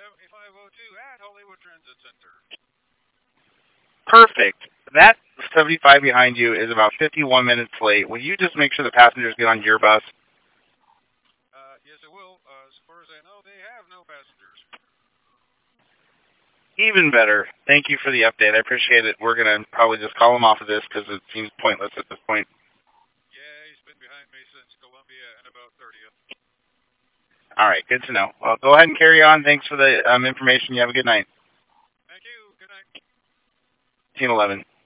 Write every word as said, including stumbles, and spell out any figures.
seventy-five oh two at Hollywood Transit Center. Perfect. That seventy-five behind you is about fifty-one minutes late. Will you just make sure the passengers get on your bus? Uh, yes, it will. Uh, as far as I know, they have no passengers. Even better. Thank you for the update. I appreciate it. We're going to probably just call him off of this because it seems pointless at this point. Yeah, he's been behind me since Columbia and about thirtieth. All right, good to know. Well, go ahead and carry on. Thanks for the um, information. You have a good night. Thank you. Good night. Team eleven.